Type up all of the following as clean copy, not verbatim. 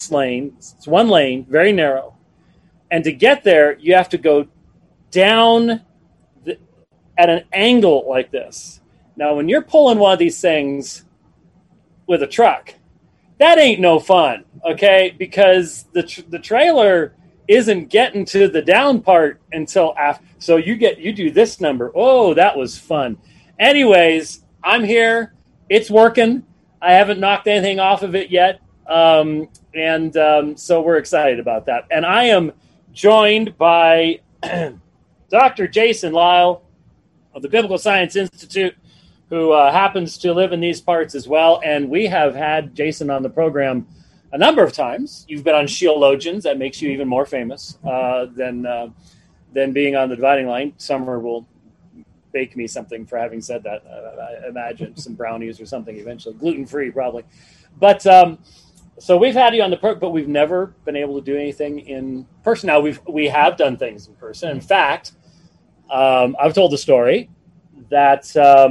lane. It's one lane, very narrow. And to get there, you have to go down at an angle like this. Now, when you're pulling one of these things with a truck, that ain't no fun, okay? Because the trailer isn't getting to the down part until after. So you do this number. Oh, that was fun. Anyways, I'm here. It's working. I haven't knocked anything off of it yet. So we're excited about that. And I am joined by Dr. Jason Lisle of the Biblical Science Institute, who happens to live in these parts as well. And we have had Jason on the program a number of times. You've been on Sheologians. That makes you even more famous than being on the Dividing Line. Summer will bake me something for having said that. I imagine some brownies or something eventually. Gluten-free, probably. But so we've had you on the program, but we've never been able to do anything in person. Now, we have done things in person. In fact, I've told the story that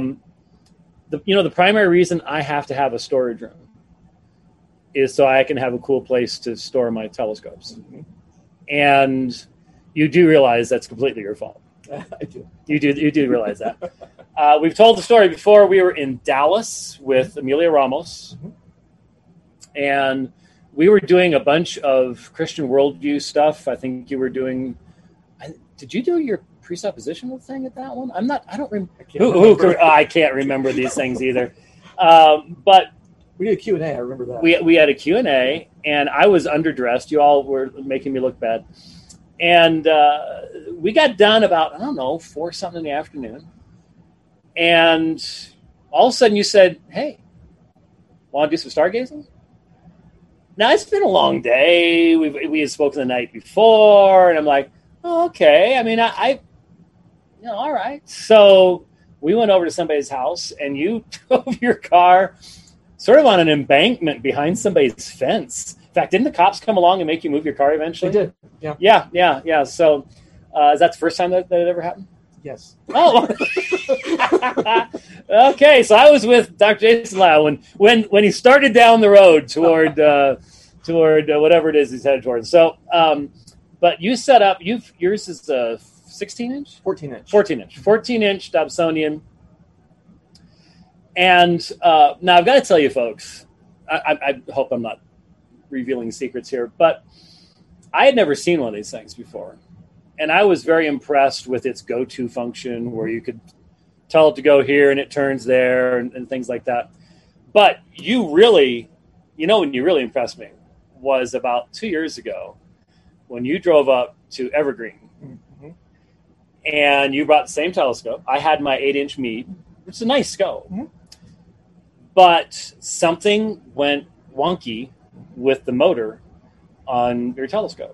the primary reason I have to have a storage room is so I can have a cool place to store my telescopes. Mm-hmm. And you do realize that's completely your fault. I do. You do realize that. We've told the story before. We were in Dallas with Amelia Ramos, mm-hmm. and we were doing a bunch of Christian worldview stuff. I think you were doing. Did you do your presuppositional thing at that one? I don't remember. I can't remember these things either. But we did a Q&A. I remember that. We had a Q&A, and I was underdressed. You all were making me look bad. And we got done about, 4 something in the afternoon. And all of a sudden you said, hey, want to do some stargazing? Now, it's been a long day. We had spoken the night before. And I'm like, oh, okay. I mean, all right. So we went over to somebody's house, and you drove your car sort of on an embankment behind somebody's fence. In fact, didn't the cops come along and make you move your car eventually? They did, yeah. Yeah. So is that the first time that it ever happened? Yes. Oh. Okay, so I was with Dr. Jason Lisle when he started down the road toward whatever it is he's headed toward. So, but you set up, yours is a 16-inch? 14-inch. 14-inch Dobsonian. And now I've got to tell you, folks, I hope I'm not revealing secrets here, but I had never seen one of these things before. And I was very impressed with its go-to function where you could tell it to go here and it turns there and things like that. But you really, when you really impressed me was about 2 years ago when you drove up to Evergreen, mm-hmm. and you brought the same telescope. I had my 8-inch Meade, which is a nice scope. Mm-hmm. But something went wonky with the motor on your telescope.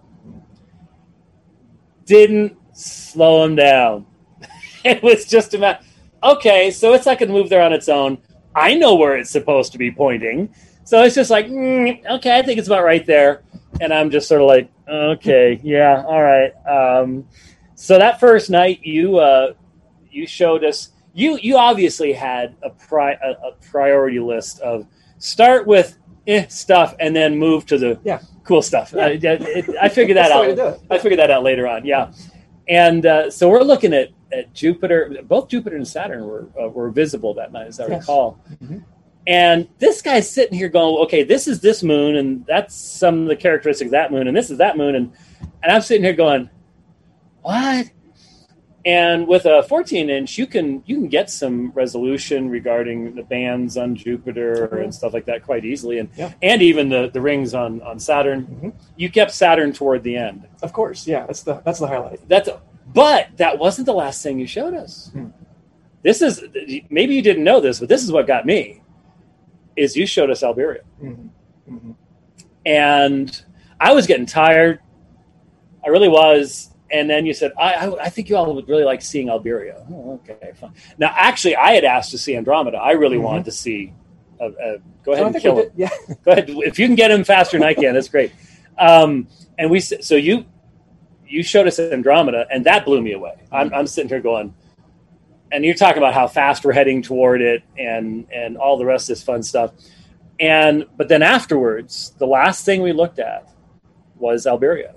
Didn't slow him down. It was just a matter. Okay, so it's not going to move there on its own. I know where it's supposed to be pointing. So it's just like, okay, I think it's about right there. And I'm just sort of like, okay, yeah, all right. So that first night, you showed us. You obviously had a priority list of start with stuff and then move to the cool stuff. Yeah. I figured that out. I figured that out later on. Yeah, and so we're looking at Jupiter. Both Jupiter and Saturn were visible that night, as I recall. Mm-hmm. And this guy's sitting here going, okay, this is this moon, and that's some of the characteristics of that moon, and this is that moon, and I'm sitting here going, what? And with a 14-inch, you can get some resolution regarding the bands on Jupiter and stuff like that quite easily, and even the rings on Saturn. Mm-hmm. You kept Saturn toward the end, of course. Yeah, that's the highlight. But that wasn't the last thing you showed us. Hmm. This is, maybe you didn't know this, but this is what got me. Is you showed us Alberia, mm-hmm. Mm-hmm. and I was getting tired. I really was. And then you said, I think you all would really like seeing Alberia. Oh, okay, fine. Now, actually, I had asked to see Andromeda. I really wanted to see. Go ahead and kill him. Yeah. Go ahead. If you can get him faster than I can, that's great. And so you showed us Andromeda, and that blew me away. I'm sitting here going, and you're talking about how fast we're heading toward it, and all the rest of this fun stuff. But then afterwards, the last thing we looked at was Alberio.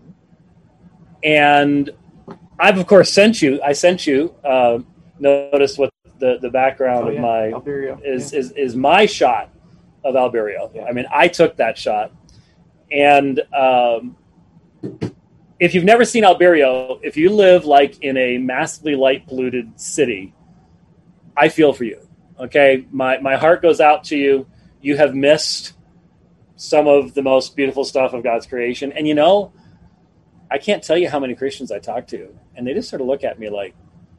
And I've, of course, sent you, notice what the background of my Alberio. is my shot of Alberio. Yeah. I mean, I took that shot. And if you've never seen Alberio, if you live like in a massively light polluted city, I feel for you. Okay. My heart goes out to you. You have missed some of the most beautiful stuff of God's creation. And I can't tell you how many Christians I talk to, and they just sort of look at me like,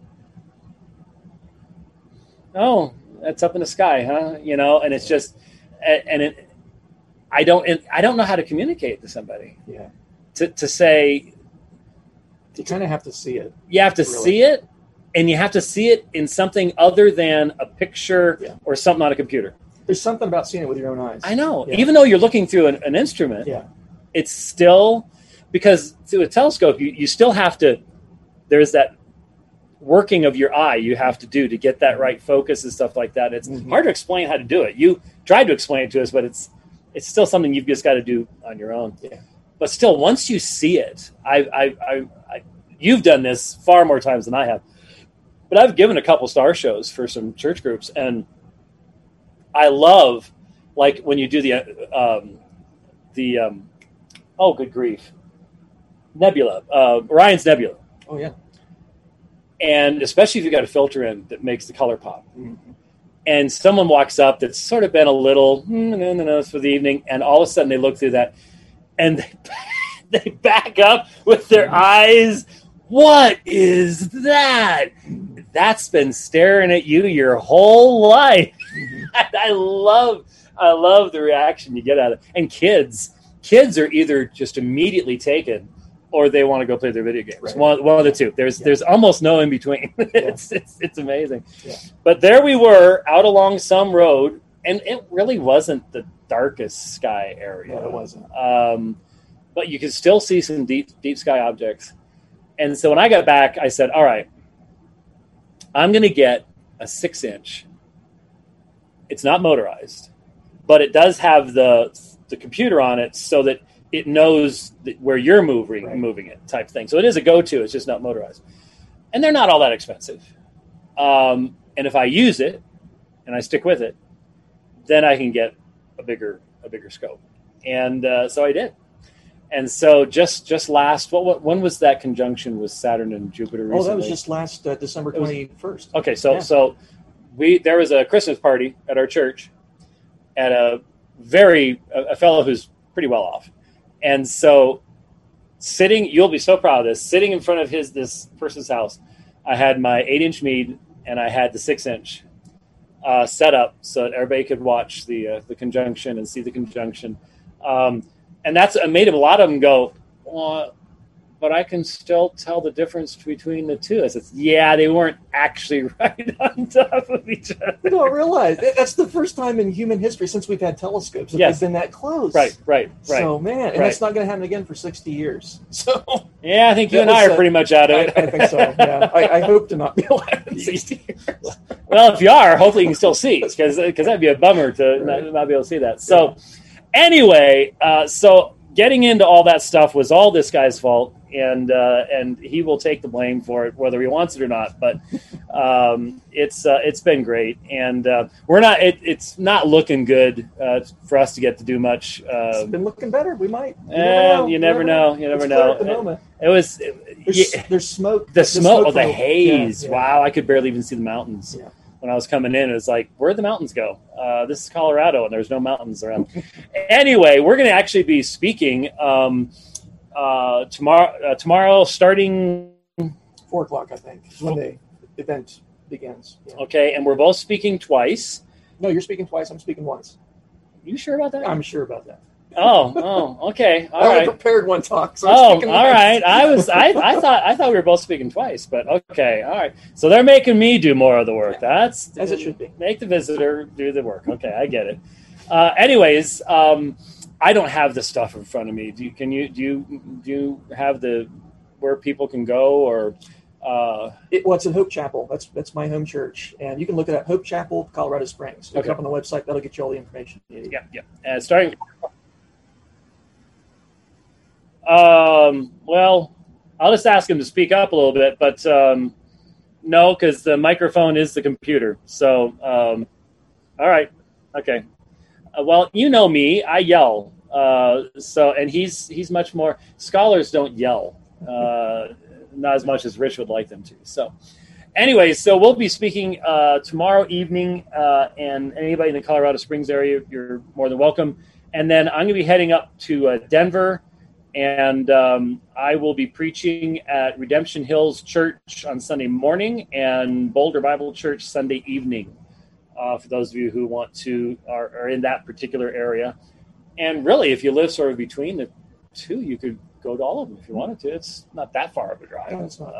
"Oh, that's up in the sky, huh?" And it's just, I don't know how to communicate to somebody. Yeah. To say, you kind of have to see it. You have to see it, and you have to see it in something other than a picture or something on a computer. There's something about seeing it with your own eyes. I know. Yeah. Even though you're looking through an instrument, it's still, because through a telescope, you still have to, there's that working of your eye you have to do to get that right focus and stuff like that. It's hard to explain how to do it. You tried to explain it to us, but it's still something you've just got to do on your own. Yeah. But still, once you see it, you've done this far more times than I have. But I've given a couple star shows for some church groups, and I love, like, when you do oh, good grief, Nebula, Orion's Nebula. Oh, yeah. And especially if you got a filter in that makes the color pop. Mm-hmm. And someone walks up that's sort of been a little, no, for the evening, and all of a sudden they look through that, and they back up with their eyes. What is that? That's been staring at you your whole life. I love the reaction you get out of it. And kids are either just immediately taken, or they want to go play their video games. Right. One of the two. There's almost no in between. It's amazing. Yeah. But there we were out along some road, and it really wasn't the darkest sky area. No, it wasn't. But you could still see some deep sky objects. And so when I got back, I said, all right, I'm going to get a 6-inch. It's not motorized, but it does have the computer on it so that it knows where you're moving it type thing. So it is a go-to. It's just not motorized. And they're not all that expensive. And if I use it and I stick with it, then I can get a bigger scope. And so I did. And so just last, when was that conjunction with Saturn and Jupiter recently? Oh, that was just last December 21st. Okay, so there was a Christmas party at our church at a fellow who's pretty well off. And so you'll be so proud of this, sitting in front of this person's house, I had my 8-inch Meade and I had the 6-inch set up so that everybody could watch the conjunction and see the conjunction. And that's made a lot of them go, well, but I can still tell the difference between the two. I said, yeah, they weren't actually right on top of each other. You don't realize that's the first time in human history since we've had telescopes that they've been that close. Right. So, man, and that's not going to happen again for 60 years. So, yeah, I think you and I are pretty much out of it. I think so, yeah. I hope to not be alive in 60 years. Well, if you are, hopefully you can still see, because that'd be a bummer to not be able to see that. So, anyway, so getting into all that stuff was all this guy's fault. And he will take the blame for it, whether he wants it or not. But it's been great, and it's not looking good for us to get to do much. It's been looking better. We might. You never know. You never know. At the moment. There's smoke. The smoke. The haze. Yeah. Wow, I could barely even see the mountains. Yeah. When I was coming in, it was like, where'd the mountains go? This is Colorado, and there's no mountains around. Anyway, we're going to actually be speaking. Tomorrow starting 4:00, I think, is when the event begins. Yeah. Okay, and we're both speaking twice. No, you're speaking twice. I'm speaking once. You sure about that? I'm sure about that. Oh, okay. All I right. only prepared one talk. So all right. I thought we were both speaking twice, but okay. All right. So they're making me do more of the work. Yeah. That's as it should be. Make the visitor do the work. Okay, I get it. Anyways, I don't have the stuff in front of me. Do you have where people can go, or It's at Hope Chapel. That's my home church, and you can look it up. Hope Chapel, Colorado Springs. Look it up on the website. That'll get you all the information you need. Yeah. And starting. Well, I'll just ask him to speak up a little bit, but no, because the microphone is the computer. So, all right, okay. Well, you know me, I yell. And he's much more. Scholars don't yell, not as much as Rich would like them to. So, anyways, so we'll be speaking tomorrow evening, and anybody in the Colorado Springs area, you're more than welcome. And then I'm going to be heading up to Denver. And I will be preaching at Redemption Hills Church on Sunday morning and Boulder Bible Church Sunday evening, for those of you who are in that particular area. And really, if you live sort of between the two, you could go to all of them if you wanted to. It's not that far of a drive. No, it's not.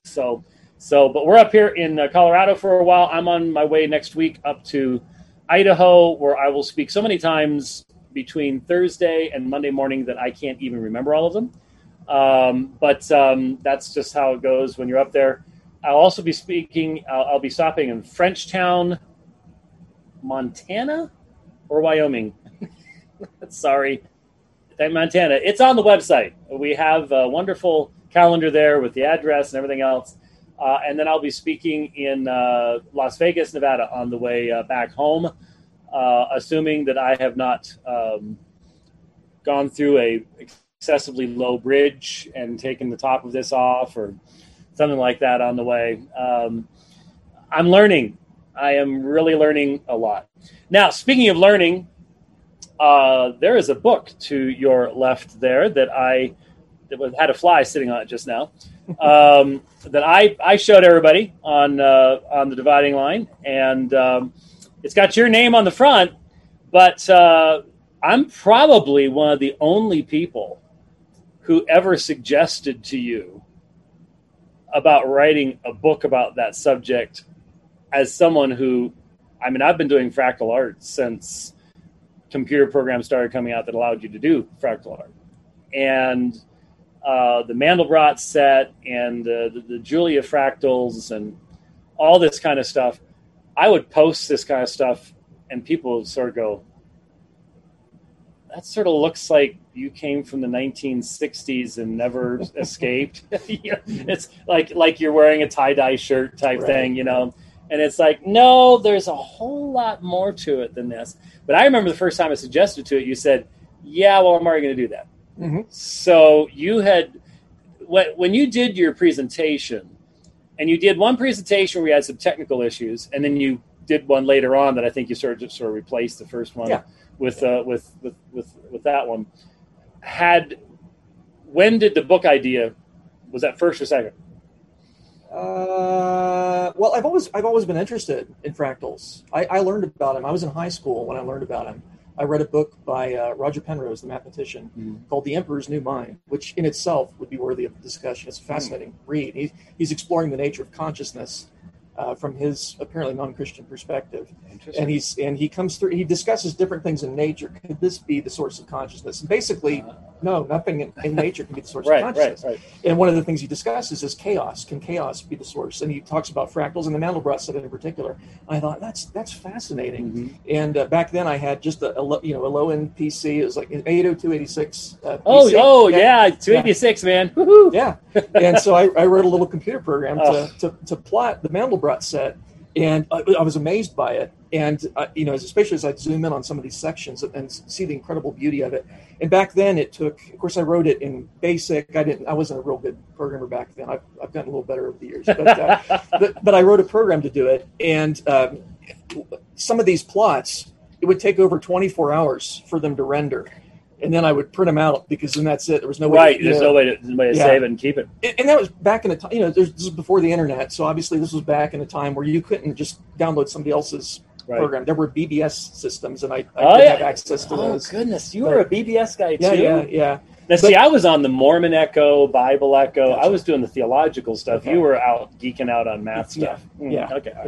But we're up here in Colorado for a while. I'm on my way next week up to Idaho, where I will speak so many times between Thursday and Monday morning that I can't even remember all of them. But that's just how it goes when you're up there. I'll also be speaking, I'll be stopping in Frenchtown, Montana or Wyoming. Sorry. Montana. It's on the website. We have a wonderful calendar there with the address and everything else. And then I'll be speaking in Las Vegas, Nevada on the way back home. Assuming that I have not gone through a excessively low bridge and taken the top of this off or something like that on the way. I'm learning. I am really learning a lot. Now, speaking of learning, there is a book to your left there that had a fly sitting on it just now, that I showed everybody on the dividing line, and it's got your name on the front, but I'm probably one of the only people who ever suggested to you about writing a book about that subject as someone who, I've been doing fractal art since computer programs started coming out that allowed you to do fractal art. And the Mandelbrot set and the Julia fractals and all this kind of stuff. I would post this kind of stuff and people would sort of go, that sort of looks like you came from the 1960s and never escaped. It's like you're wearing a tie-dye shirt type thing, And it's like, no, there's a whole lot more to it than this. But I remember the first time I suggested to it, you said, yeah, well, I'm already going to do that. Mm-hmm. So you had, when you did your presentation, and you did one presentation where you had some technical issues, and then you did one later on that I think you sort of replaced the first one with that one. When did the book idea, was that first or second? Well, I've always been interested in fractals. I learned about them. I was in high school when I learned about them. I read a book by Roger Penrose, the mathematician, called The Emperor's New Mind, which in itself would be worthy of discussion. It's a fascinating read. He's exploring the nature of consciousness from his apparently non-Christian perspective. And he comes through. He discusses different things in nature. Could this be the source of consciousness? And basically, no, nothing in nature can be the source of consciousness. Right. And one of the things he discusses is chaos. Can chaos be the source? And he talks about fractals and the Mandelbrot set in particular. And I thought that's fascinating. Mm-hmm. And back then I had just a low-end PC. It was like an 80286 PC. Oh, 286, man. Woohoo! Yeah. And so I wrote a little computer program to plot the Mandelbrot set. And I was amazed by it. And, especially as I zoom in on some of these sections and see the incredible beauty of it. And back then it took, of course, I wrote it in BASIC. I wasn't a real good programmer back then. I've gotten a little better over the years. But I wrote a program to do it. And some of these plots, it would take over 24 hours for them to render. And then I would print them out because then that's it. There was no way. There's no way to save it and keep it. And that was back in a time. This was before the internet, so obviously this was back in a time where you couldn't just download somebody else's program. There were BBS systems, and I didn't have access to those. Oh goodness, you were a BBS guy too. Yeah. Now, see, I was on the Mormon Echo, Bible Echo. Gotcha. I was doing the theological stuff. Okay. You were out geeking out on math stuff. Yeah. Okay. Yeah.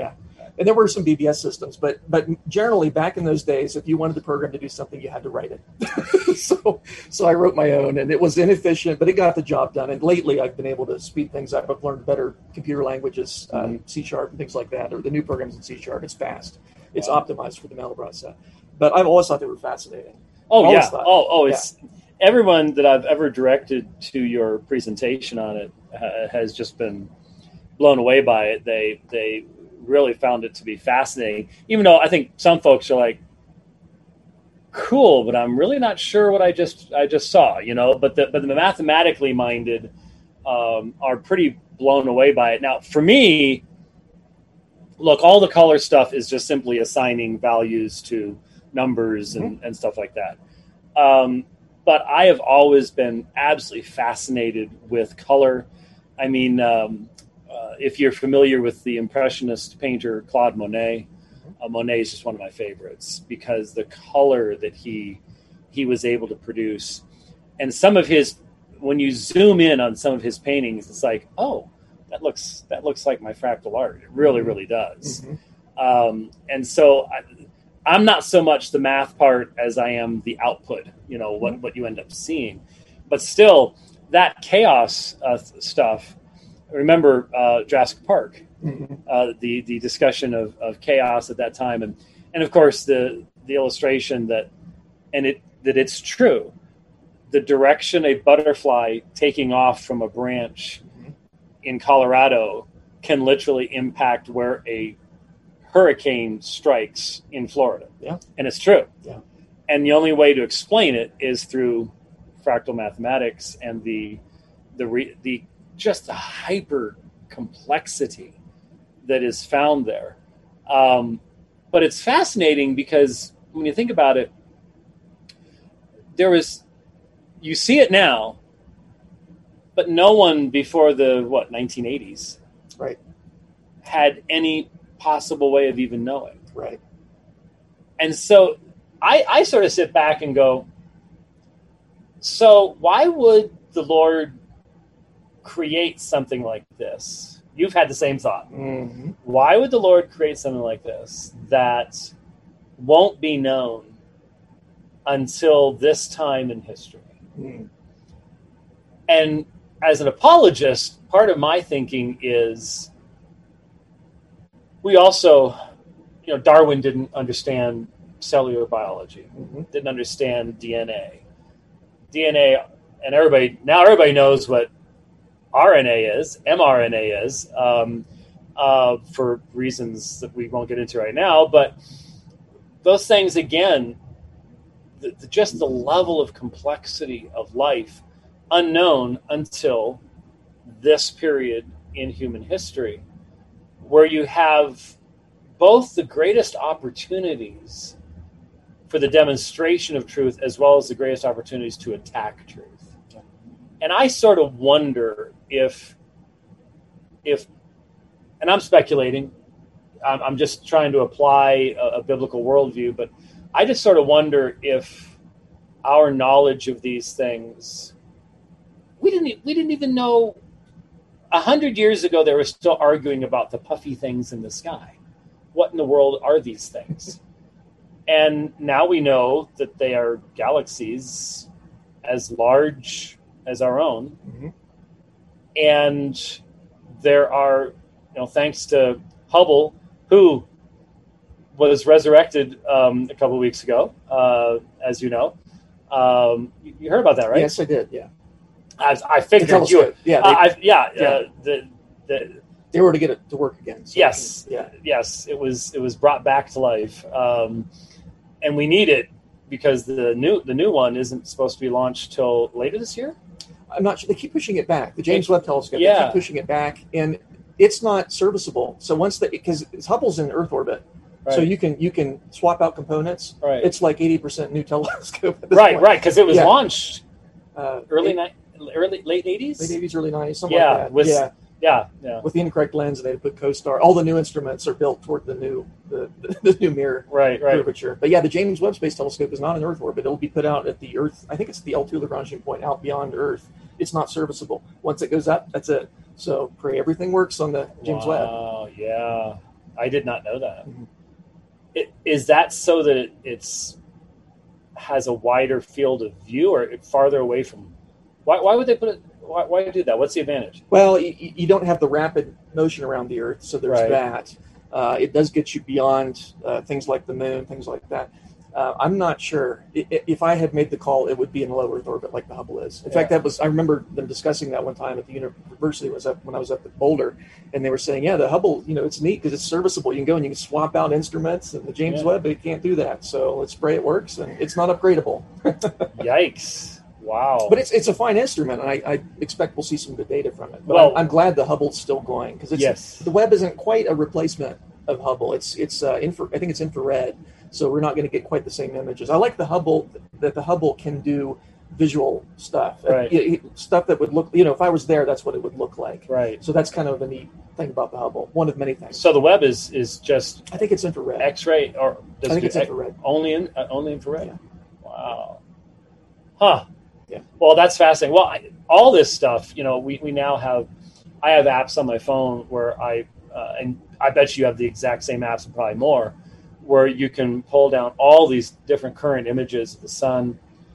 And there were some BBS systems, but generally back in those days, if you wanted the program to do something, you had to write it. So I wrote my own, and it was inefficient, but it got the job done. And lately, I've been able to speed things up. I've learned better computer languages, C# and things like that, or the new programs in C#. It's fast. It's optimized for the Mandelbrot set. But I've always thought they were fascinating. Oh, yeah. It's everyone that I've ever directed to your presentation on it has just been blown away by it. They really found it to be fascinating, even though I think some folks are like, cool, but I'm really not sure what I just saw, but the mathematically minded are pretty blown away by it. Now, for me, look, all the color stuff is just simply assigning values to numbers and stuff like that. But I have always been absolutely fascinated with color. I mean, if you're familiar with the Impressionist painter Claude Monet, Monet is just one of my favorites because the color that he was able to produce, and some of his, when you zoom in on some of his paintings, it's like, oh, that looks like my fractal art. It really, really does. And so I'm not so much the math part as I am the output, what you end up seeing. But still, that chaos stuff, remember Jurassic Park, the discussion of chaos at that time. And of course, the illustration that it's true. The direction a butterfly taking off from a branch in Colorado can literally impact where a hurricane strikes in Florida. Yeah. And it's true. Yeah. And the only way to explain it is through fractal mathematics and the just the hyper complexity that is found there. But it's fascinating because when you think about it, you see it now, but no one before the 1980s, right, had any possible way of even knowing. Right. And so I sort of sit back and go, so why would the Lord create something like this? You've had the same thought. Mm-hmm. Why would the Lord create something like this that won't be known until this time in history? Mm. And as an apologist, part of my thinking is we also, Darwin didn't understand cellular biology, didn't understand DNA, and everybody knows what RNA is, mRNA is, for reasons that we won't get into right now. But those things, again, just the level of complexity of life unknown until this period in human history, where you have both the greatest opportunities for the demonstration of truth as well as the greatest opportunities to attack truth. And I sort of wonder if and I'm speculating, I'm just trying to apply a biblical worldview, but I just sort of wonder if our knowledge of these things, we didn't even know 100 years ago they were still arguing about the puffy things in the sky. What in the world are these things? And now we know that they are galaxies as large as our own. Mm-hmm. And there are, thanks to Hubble, who was resurrected a couple of weeks ago, as you know. You heard about that, right? Yes, I did, yeah. I figured you would. Yeah. They were to get it to work again. So yes. Yes. It was brought back to life. And we need it because the new one isn't supposed to be launched till later this year. I'm not sure. They keep pushing it back. The James Webb Telescope, they keep pushing it back, and it's not serviceable. So because Hubble's in Earth orbit, right. So you can swap out components. Right. It's like 80% new telescope. At this right, point. right, because it was launched late 80s, late 80s, early 90s, something like that. With the incorrect lens, they put CoStar. All the new instruments are built toward the new mirror curvature. But the James Webb Space Telescope is not in Earth orbit. It'll be put out at the Earth. I think it's the L2 Lagrangian point out beyond Earth. It's not serviceable. Once it goes up, that's it. So pray everything works on the James Webb. Wow, yeah. I did not know that. Mhm. Is that so that it's has a wider field of view, or farther away from? Why would they put it? Why do that? What's the advantage? Well, you don't have the rapid motion around the Earth, so there's Right. that. It does get you beyond things like the moon, things like that. I'm not sure. If I had made the call, it would be in low Earth orbit like the Hubble is. In fact, I remember them discussing that one time at the university. When I was up at Boulder, and they were saying, yeah, the Hubble, it's neat because it's serviceable. You can go and you can swap out instruments, and the James Webb, it can't do that. So let's pray it works, and it's not upgradable. Yikes. Wow. But it's a fine instrument, and I expect we'll see some good data from it. But Well- I'm glad the Hubble's still going, because Yes. the Webb isn't quite a replacement of Hubble. It's I think it's infrared, so we're not going to get quite the same images. I like the Hubble, that the Hubble can do visual stuff, Right. Stuff that would look, if I was there, that's what it would look like. Right. So that's kind of a neat thing about the Hubble. One of many things. So the Webb is just I think it's infrared. X-ray, or I think it's infrared. only infrared. Yeah. Wow. Huh. Yeah. Well, that's fascinating. Well, all this stuff, we now have. I have apps on my phone where and I bet you have the exact same apps and probably more, where you can pull down all these different current images of the sun.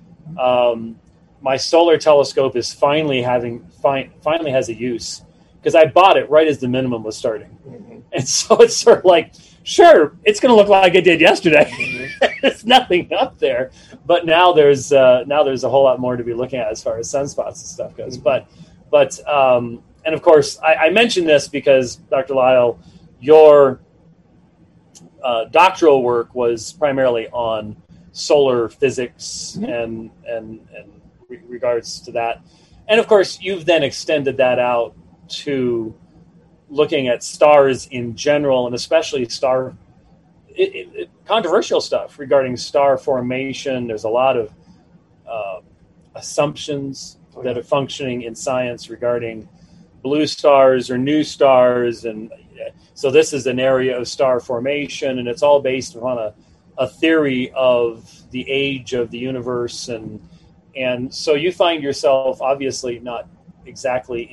My solar telescope is finally has a use, because I bought it right as the minimum was starting. Mhm. And so it's sort of like, sure, it's going to look like it did yesterday. There's nothing up there, but now there's a whole lot more to be looking at as far as sunspots and stuff goes. Mhm. But and of course, I mentioned this because Dr. Lyle, your doctoral work was primarily on solar physics Mhm. and regards to that, and of course, you've then extended that out to looking at stars in general, and especially controversial stuff regarding star formation. There's a lot of assumptions that are functioning in science regarding blue stars or new stars, and so this is an area of star formation, and it's all based upon a theory of the age of the universe, and so you find yourself obviously not exactly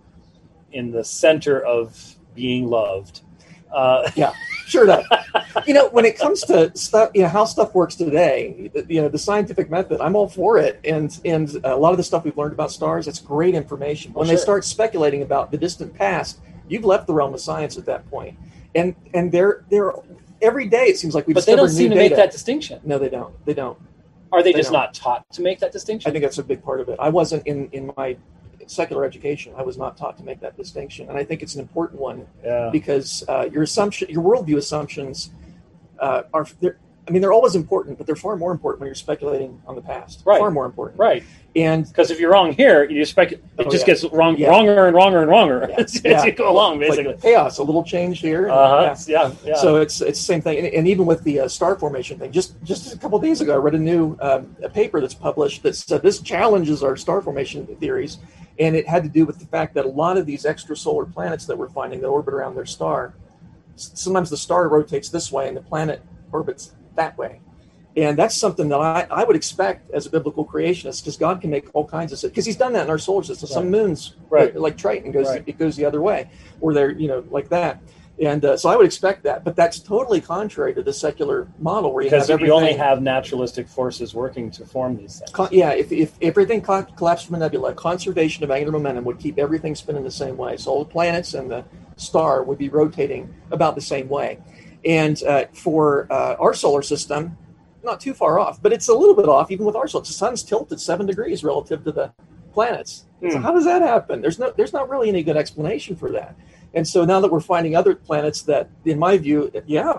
in the center of being loved. Yeah, sure enough. When it comes to stuff, how stuff works today, the scientific method, I'm all for it. And a lot of the stuff we've learned about stars, it's great information. When they start speculating about the distant past, you've left the realm of science at that point. And they're every day it seems like we But they discover don't new seem to data. make that distinction. No, they don't. They don't. Are they They just don't. not taught to make that distinction? I think that's a big part of it. I wasn't in my secular education. I was not taught to make that distinction, and I think it's an important one. Yeah. Because your worldview assumptions are they're always important, but they're far more important when you're speculating on the past. Right. Far more important. Right. And Because if you're wrong here, it just gets wrong, Yeah. wronger and wronger and wronger Yeah. as Yeah. you go along, like basically. chaos, a little change here. and- Yeah. So it's the same thing, and even with the star formation thing. Just a couple of days ago, I read a new a paper that's published that said this challenges our star formation theories, and it had to do with the fact that a lot of these extrasolar planets that we're finding that orbit around their star, sometimes the star rotates this way and the planet orbits that way. And that's something that I would expect as a biblical creationist, because God can make all kinds of, because He's done that in our solar system. Some moons, Right. like Triton, Right. it goes the other way, or they're like that. And so I would expect that, but that's totally contrary to the secular model where you Because have you everything. only have naturalistic forces working to form these things. If everything collapsed from a nebula, conservation of angular momentum would keep everything spinning the same way. So all the planets and the star would be rotating about the same way. And for our solar system, not too far off, but it's a little bit off even with our solar. The sun's tilted 7 degrees relative to the planets. So how does that happen? There's not really any good explanation for that. And so now that we're finding other planets that, in my view,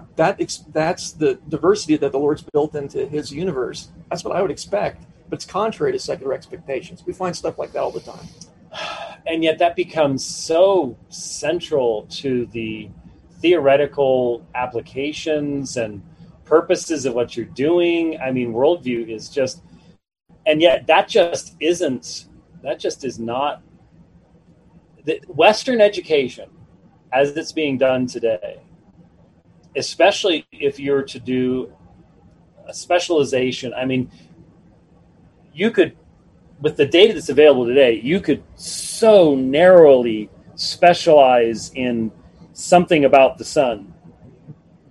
that's the diversity that the Lord's built into His universe. That's what I would expect, but it's contrary to secular expectations. We find stuff like that all the time. And yet that becomes so central to the theoretical applications and purposes of what you're doing. I mean, worldview is just, and yet that just is not the Western education as it's being done today, especially if you're to do a specialization. I mean, you could, with the data that's available today, you could so narrowly specialize in something about the sun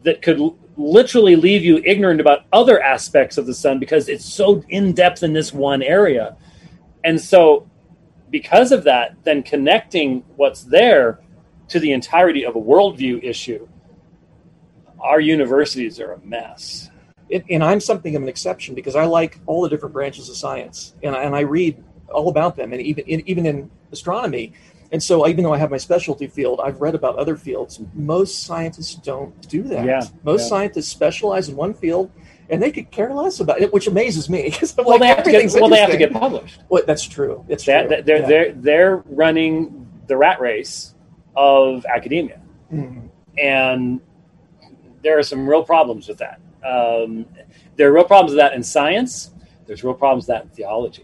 that could literally leave you ignorant about other aspects of the sun because it's so in depth in this one area. And so because of that, then connecting what's there to the entirety of a worldview issue, our universities are a mess. And I'm something of an exception because I like all the different branches of science, and I read all about them, and even in astronomy. And so even though I have my specialty field, I've read about other fields. Most scientists don't do that. Yeah, Most scientists specialize in one field, and they could care less about it, which amazes me. They have to get published. Well, that's true. It's true. They're running the rat race of academia, and there are some real problems with that. There are real problems with that in science. There's real problems with that in theology.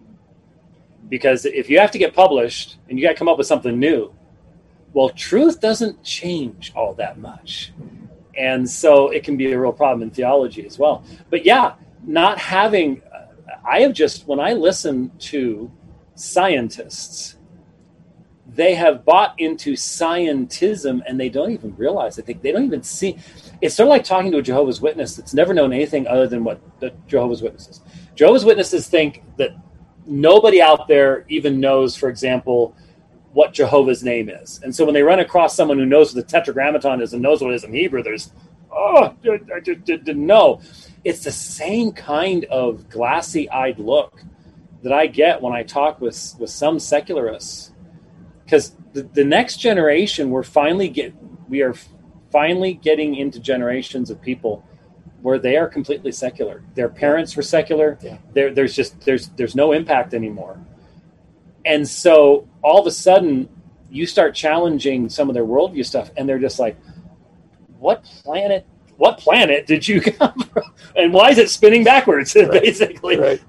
Because if you have to get published and you got to come up with something new, well, truth doesn't change all that much. And so it can be a real problem in theology as well. But yeah, not having, when I listen to scientists, they have bought into scientism and they don't even realize it. They don't even see. It's sort of like talking to a Jehovah's Witness that's never known anything other than what the Jehovah's Witnesses. Jehovah's Witnesses think that nobody out there even knows, for example, what Jehovah's name is. And so when they run across someone who knows what the Tetragrammaton is and knows what it is in Hebrew, I just didn't know. It's the same kind of glassy-eyed look that I get when I talk with some secularists. Because the next generation, we are finally getting into generations of people where they are completely secular. Their parents were secular. Yeah. There's no impact anymore. And so all of a sudden you start challenging some of their worldview stuff and they're just like, what planet did you come from? And why is it spinning backwards? Right. Basically, right.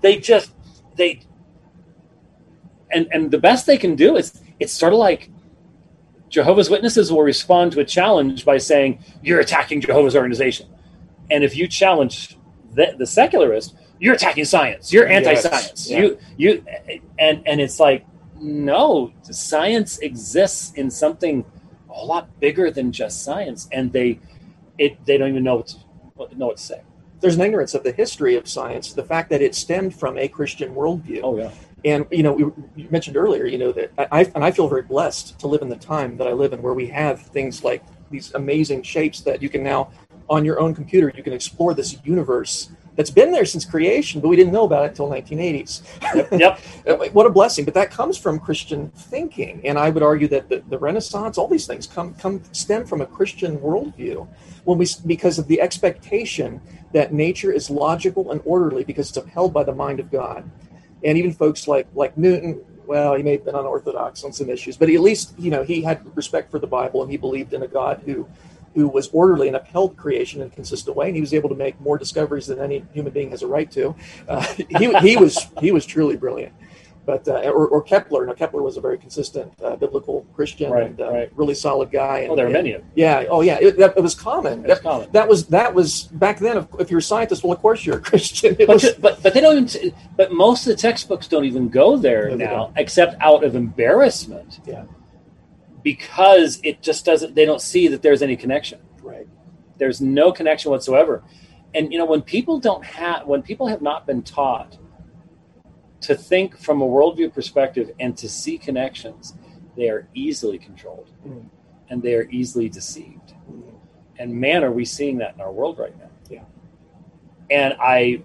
And the best they can do is, it's sort of like Jehovah's Witnesses will respond to a challenge by saying, you're attacking Jehovah's organization. And if you challenge the secularist, you're attacking science. You're anti-science. Yes. Yeah. And it's like, no, science exists in something a lot bigger than just science, and they don't even know what to say. There's an ignorance of the history of science, the fact that it stemmed from a Christian worldview. Oh yeah. And you mentioned earlier, that I feel very blessed to live in the time that I live in, where we have things like these amazing shapes that you can now, on your own computer, you can explore this universe that's been there since creation, but we didn't know about it until 1980s. Yep. What a blessing! But that comes from Christian thinking, and I would argue that the Renaissance, all these things stem from a Christian worldview, because of the expectation that nature is logical and orderly because it's upheld by the mind of God. And even folks like Newton, well, he may have been unorthodox on some issues, but at least he had respect for the Bible and he believed in a God who was orderly and upheld creation in a consistent way, and he was able to make more discoveries than any human being has a right to. He was truly brilliant. But or Kepler. Now, Kepler was a very consistent biblical Christian, and really solid guy. And, there are many of them. Yeah. Oh, yeah. It was common. That was back then. If you're a scientist, well, of course you're a Christian. But they don't even. But most of the textbooks don't even go there now, except out of embarrassment. Yeah. Because it just doesn't. They don't see that there's any connection. Right. There's no connection whatsoever. And when people have not been taught to think from a worldview perspective and to see connections, they are easily controlled and they are easily deceived. And man, are we seeing that in our world right now. Yeah. And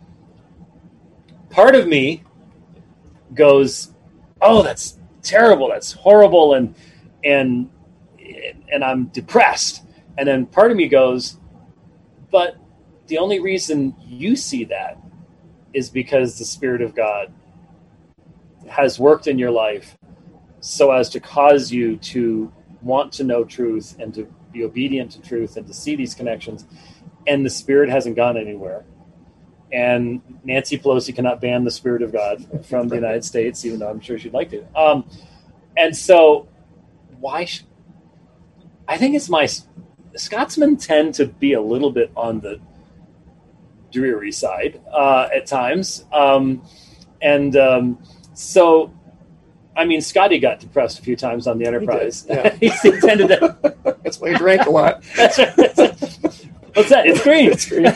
part of me goes, oh, that's terrible. That's horrible. And I'm depressed. And then part of me goes, but the only reason you see that is because the Spirit of God has worked in your life so as to cause you to want to know truth and to be obedient to truth and to see these connections. And the Spirit hasn't gone anywhere. And Nancy Pelosi cannot ban the Spirit of God from the United States, even though I'm sure she'd like to. And so I think it's Scotsmen tend to be a little bit on the dreary side at times. So, I mean, Scotty got depressed a few times on the Enterprise. He tended to. That's why he drank a lot. That's right. What's that? It's green. It's green.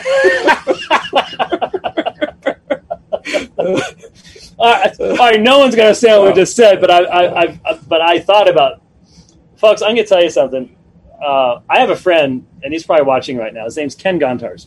All right, no one's gonna say what we just said, but I thought about, folks. I'm gonna tell you something. I have a friend, and he's probably watching right now. His name's Ken Gontars,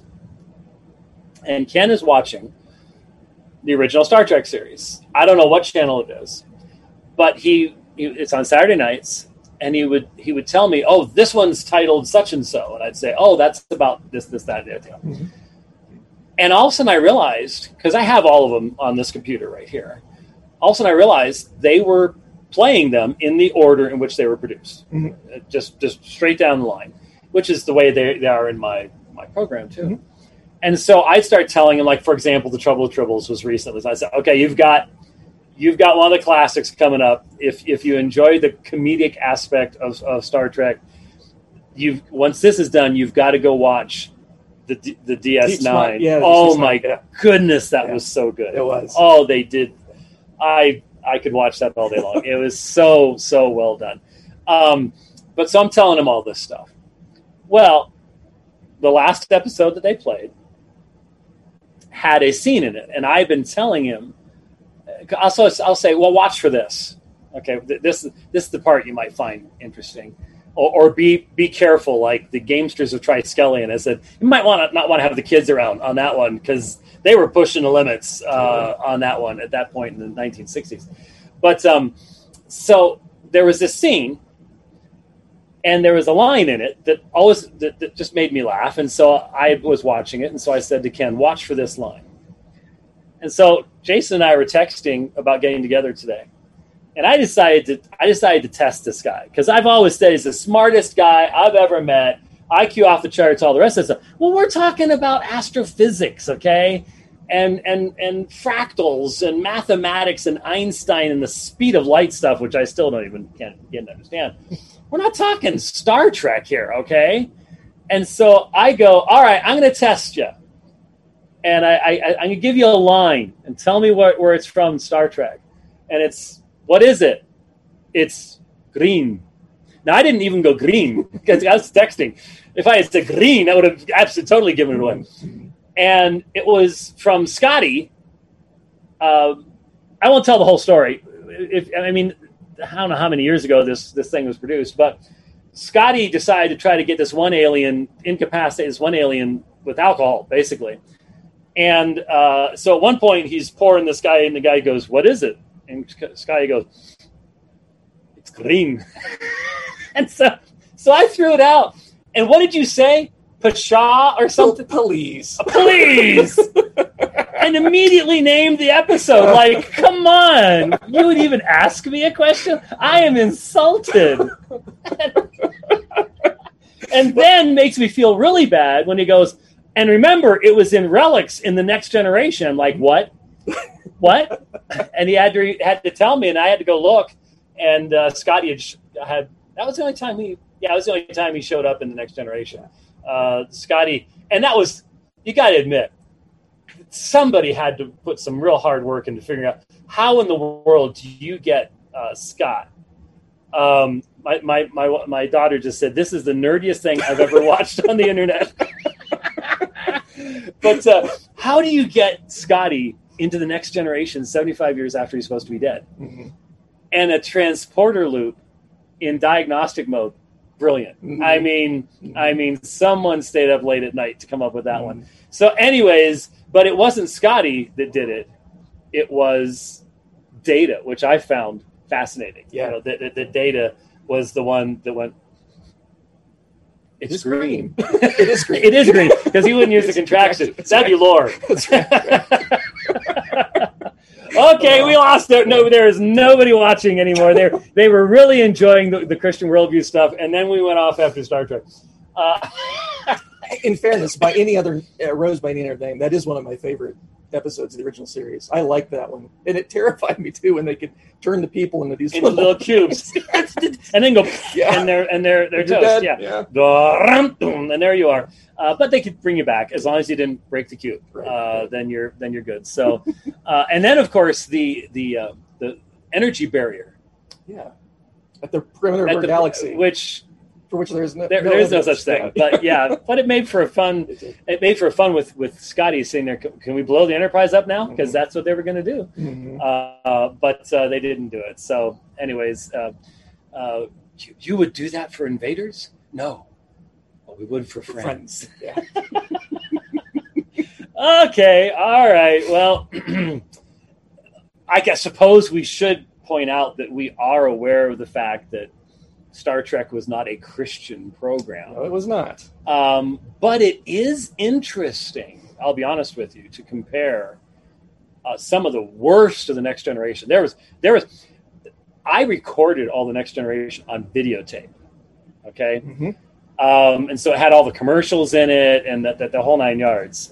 and Ken is watching the original Star Trek series. I don't know what channel it is, but it's on Saturday nights, and he would tell me, "Oh, this one's titled such and so," and I'd say, "Oh, that's about this, that, and the other." Mm-hmm. And all of a sudden I realized, because I have all of them on this computer right here, all of a sudden I realized they were playing them in the order in which they were produced. Mm-hmm. Just straight down the line, which is the way they are in my program too. Mm-hmm. And so I start telling him, like, for example, The Trouble with Tribbles was recently. So I said, okay, you've got one of the classics coming up. If you enjoy the comedic aspect of Star Trek, once this is done, you've got to go watch the DS9. Oh my goodness, that was so good. It was. Oh, they did. I could watch that all day long. It was so well done. But so I'm telling him all this stuff. Well, the last episode that they played had a scene in it, and I've been telling him. I'll say, well, watch for this. Okay, this is the part you might find interesting. Or be careful, like the gamesters of Triskelion. I said, you might not want to have the kids around on that one, because they were pushing the limits on that one at that point in the 1960s. But so there was this scene, and there was a line in it that just made me laugh. And so I was watching it, and so I said to Ken, watch for this line. And so Jason and I were texting about getting together today. And I decided to test this guy, because I've always said he's the smartest guy I've ever met, IQ off the charts, all the rest of the stuff. Well, we're talking about astrophysics, okay, and fractals and mathematics and Einstein and the speed of light stuff, which I still can't begin to understand. We're not talking Star Trek here, okay? And so I go, all right, I'm going to test you, and I'm going to give you a line and tell me where it's from, Star Trek, and it's. What is it? It's green. Now, I didn't even go green because I was texting. If I had said green, I would have absolutely totally given it away. And it was from Scotty. I won't tell the whole story. I don't know how many years ago this thing was produced, but Scotty decided to try to get this one alien, incapacitate this one alien with alcohol, basically. And so at one point, he's pouring this guy, and the guy goes, "What is it?" And Scotty goes, "It's green." And so I threw it out. And what did you say? Pshaw or something? Please. Please. And immediately named the episode. Like, come on. You would even ask me a question? I am insulted. And then makes me feel really bad when he goes, and remember, it was in Relics in the Next Generation. I'm like, what? What? And he had to tell me, and I had to go look. And Scotty had that was the only time he showed up in the Next Generation. Scotty, and that was, you got to admit, somebody had to put some real hard work into figuring out how in the world do you get Scott. My daughter just said, "This is the nerdiest thing I've ever watched on the internet." But how do you get Scotty into the Next Generation 75 years after he's supposed to be dead? Mm-hmm. And a transporter loop in diagnostic mode. Brilliant. Mm-hmm. I mean, someone stayed up late at night to come up with that one. So anyways, but it wasn't Scotty that did it. It was Data, which I found fascinating. Yeah. The Data was the one that went, it's green. It is green. It is green, because he wouldn't use the contraction. That'd be lore. Okay, we lost it. No, there is nobody watching anymore. They were really enjoying the Christian worldview stuff, and then we went off after Star Trek. In fairness, by any other name, that is one of my favorite episodes of the original series. I like that one, and it terrified me too when they could turn the people into these little cubes, and then go, and they're toast. Yeah. And there you are. But they could bring you back as long as you didn't break the cube. Right. Then you're good. So, and then of course the energy barrier. Yeah. At the perimeter of our galaxy, which For which there is no there is no such thing. But yeah, but it made for a fun. It made for fun with Scotty sitting there. Can we blow the Enterprise up now? Because that's what they were going to do. But they didn't do it. So, anyways, you would do that for invaders? No, but we would for friends. Yeah. Okay, all right. Well, I suppose we should point out that we are aware of the fact that Star Trek was not a Christian program. No, it was not. But it is interesting, I'll be honest with you, to compare some of the worst of the Next Generation. There was. I recorded all the Next Generation on videotape. Okay. Mm-hmm. And so it had all the commercials in it and the whole 9 yards.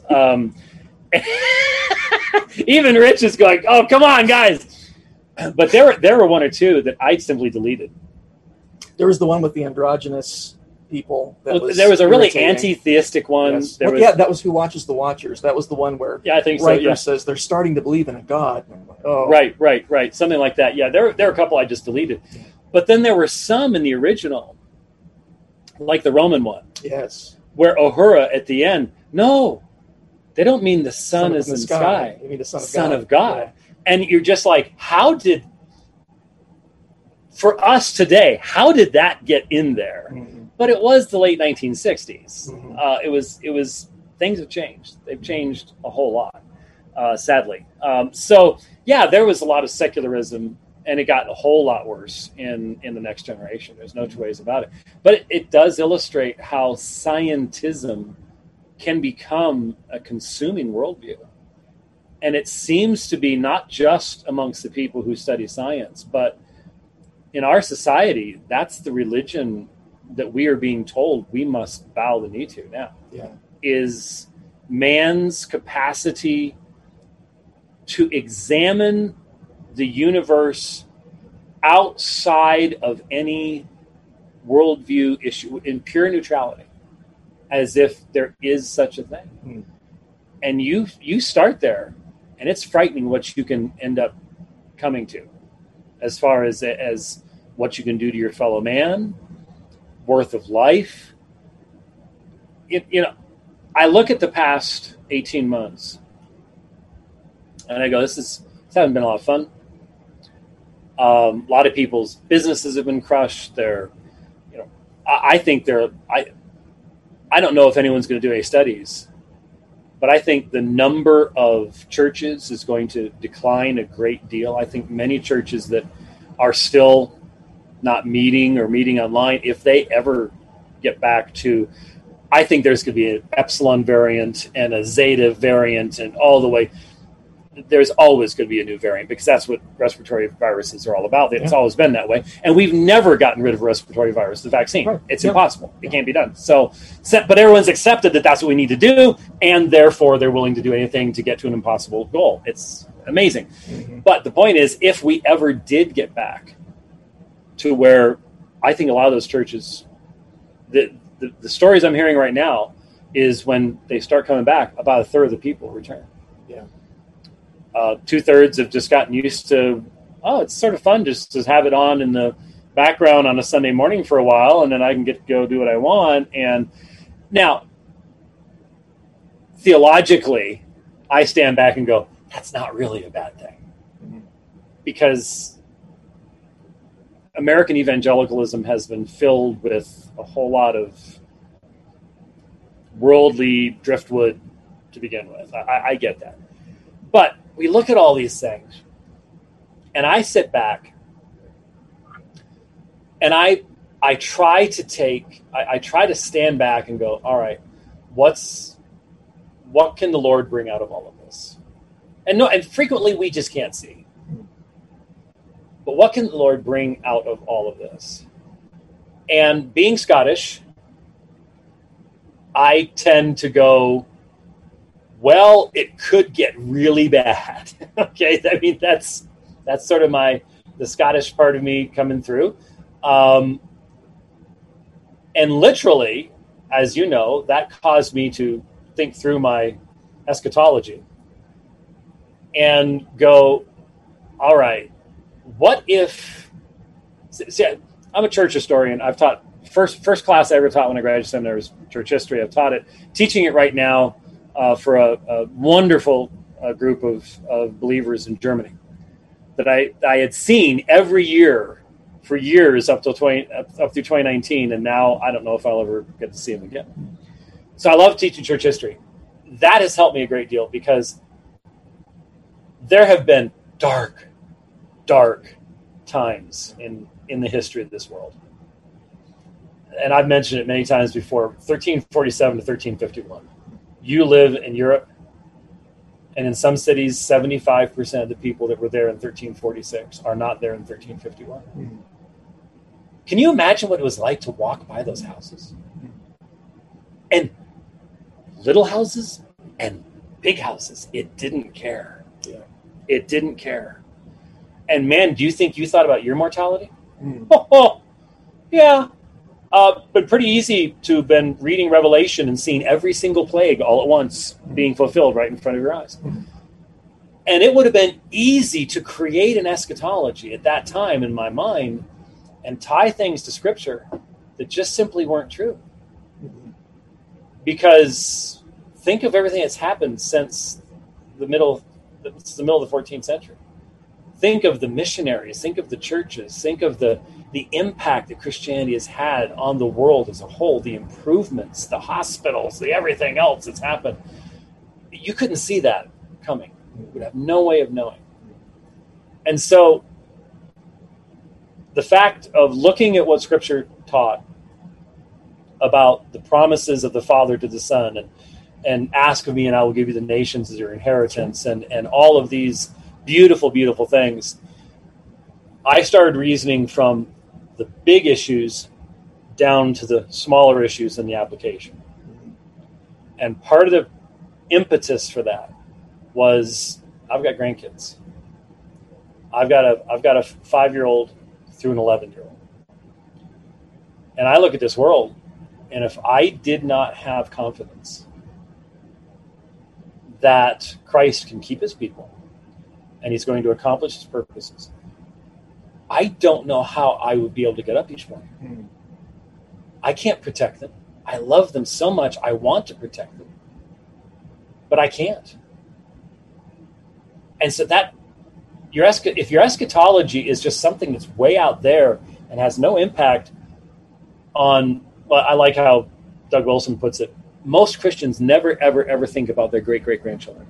Even Rich is going, "Oh, come on, guys!" But there were one or two that I simply deleted. There was the one with the androgynous people. There was a really irritating. anti-theistic one. Yes. That was Who Watches the Watchers. That was the one where I think so. Riker says they're starting to believe in a god. Like, oh. Right. Something like that. Yeah, there were a couple I just deleted. But then there were some in the original, like the Roman one. Yes. Where Uhura at the end, no, they don't mean the sun is in the sky. They mean the Son of God. Yeah. And you're just like, for us today, how did that get in there? Mm-hmm. But it was the late 1960s. Mm-hmm. It was things have changed. They've changed a whole lot, sadly. So yeah, there was a lot of secularism, and it got a whole lot worse in the Next Generation. There's no two ways about it. But it does illustrate how scientism can become a consuming worldview. And it seems to be not just amongst the people who study science, but in our society, that's the religion that we are being told we must bow the knee to now. Yeah. Is man's capacity to examine the universe outside of any worldview issue in pure neutrality, as if there is such a thing. Mm. And you start there, and it's frightening what you can end up coming to, as far as what you can do to your fellow man, worth of life. I look at the past 18 months, and I go, this hasn't been a lot of fun. A lot of people's businesses have been crushed. I think I don't know if anyone's going to do any studies, but I think the number of churches is going to decline a great deal. I think many churches that are still not meeting or meeting online, if they ever get back to, I think there's going to be an epsilon variant and a zeta variant and all the way. There's always going to be a new variant, because that's what respiratory viruses are all about. It's always been that way. And we've never gotten rid of a respiratory virus, the vaccine. Right. It's impossible. It can't be done. So, but everyone's accepted that that's what we need to do, and therefore they're willing to do anything to get to an impossible goal. It's amazing. Mm-hmm. But the point is, if we ever did get back to where, I think a lot of those churches, the stories I'm hearing right now is when they start coming back, about a third of the people return. Yeah. 2/3 have just gotten used to, it's sort of fun just to have it on in the background on a Sunday morning for a while, and then I can get to go do what I want. And now, theologically, I stand back and go, that's not really a bad thing. Mm-hmm. Because American evangelicalism has been filled with a whole lot of worldly driftwood to begin with. I get that. But we look at all these things, and I sit back, and I try to stand back and go, all right, what can the Lord bring out of all of this? And frequently we just can't see. But what can the Lord bring out of all of this? And being Scottish, I tend to go, well, it could get really bad. Okay, I mean that's sort of the Scottish part of me coming through, and literally, as you know, that caused me to think through my eschatology and go, all right, what if? See, I'm a church historian. I've taught first class I ever taught when I graduated seminary was church history. I've taught it, teaching it right now for a wonderful group of believers in Germany that I had seen every year for years up through 2019, and now I don't know if I'll ever get to see them again. So I love teaching church history. That has helped me a great deal because there have been dark times in the history of this world. And I've mentioned it many times before, 1347 to 1351. You live in Europe, and in some cities, 75% of the people that were there in 1346 are not there in 1351. Mm-hmm. Can you imagine what it was like to walk by those houses? And little houses and big houses, it didn't care. Yeah. It didn't care. And man, do you think you thought about your mortality? Mm. Oh, yeah. But pretty easy to have been reading Revelation and seeing every single plague all at once being fulfilled right in front of your eyes. Mm-hmm. And it would have been easy to create an eschatology at that time in my mind and tie things to Scripture that just simply weren't true. Mm-hmm. Because think of everything that's happened since the middle of the 14th century. Think of the missionaries, think of the churches, think of the impact that Christianity has had on the world as a whole, the improvements, the hospitals, the everything else that's happened. You couldn't see that coming. You would have no way of knowing. And so the fact of looking at what Scripture taught about the promises of the Father to the Son and ask of me and I will give you the nations as your inheritance and all of these beautiful, beautiful things, I started reasoning from the big issues down to the smaller issues in the application. And part of the impetus for that was I've got grandkids. I've got a 5-year-old through an 11-year-old. And I look at this world, and if I did not have confidence that Christ can keep his people and he's going to accomplish his purposes, I don't know how I would be able to get up each morning. Mm-hmm. I can't protect them. I love them so much. I want to protect them, but I can't. And so that if your eschatology is just something that's way out there and has no impact on, well, I like how Doug Wilson puts it, most Christians never, ever, ever think about their great-great-grandchildren.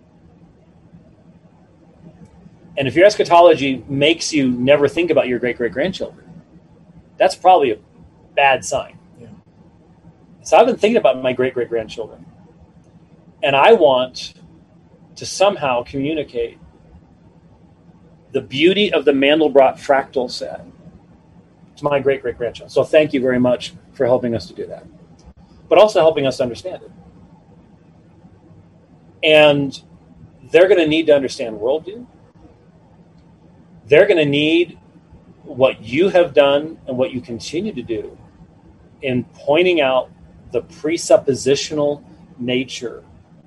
And if your eschatology makes you never think about your great-great-grandchildren, that's probably a bad sign. Yeah. So I've been thinking about my great-great-grandchildren. And I want to somehow communicate the beauty of the Mandelbrot fractal set to my great-great-grandchildren. So thank you very much for helping us to do that, but also helping us to understand it. And they're going to need to understand worldview. They're going to need what you have done and what you continue to do in pointing out the presuppositional nature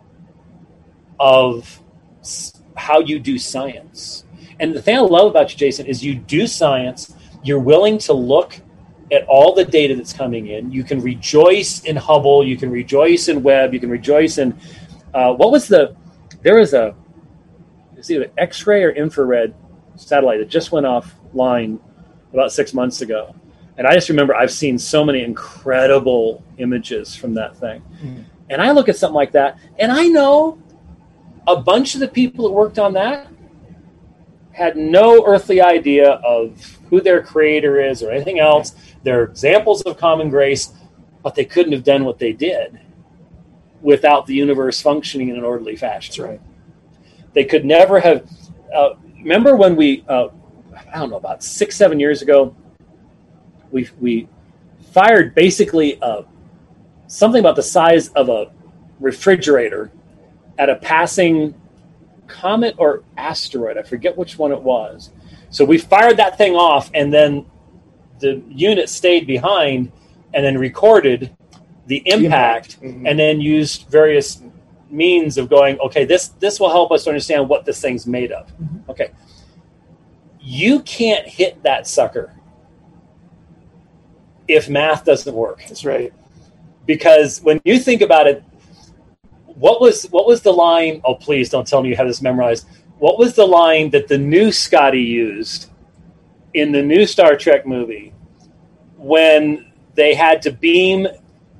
of how you do science. And the thing I love about you, Jason, is you do science. You're willing to look at all the data that's coming in. You can rejoice in Hubble. You can rejoice in Webb. You can rejoice in there was either an X-ray or infrared satellite that just went offline about 6 months ago. And I just remember I've seen so many incredible images from that thing. Mm-hmm. And I look at something like that, and I know a bunch of the people that worked on that had no earthly idea of who their creator is or anything else. They're examples of common grace, but they couldn't have done what they did without the universe functioning in an orderly fashion. That's right. They could never have... remember when we, I don't know, about 6-7 years ago, we fired basically something about the size of a refrigerator at a passing comet or asteroid. I forget which one it was. So we fired that thing off, and then the unit stayed behind and then recorded the impact, mm-hmm. and then used various means of going, okay, this will help us to understand what this thing's made of. Mm-hmm. Okay. You can't hit that sucker if math doesn't work. That's right. Because when you think about it, what was the line? Oh, please don't tell me you have this memorized. What was the line that the new Scotty used in the new Star Trek movie when they had to beam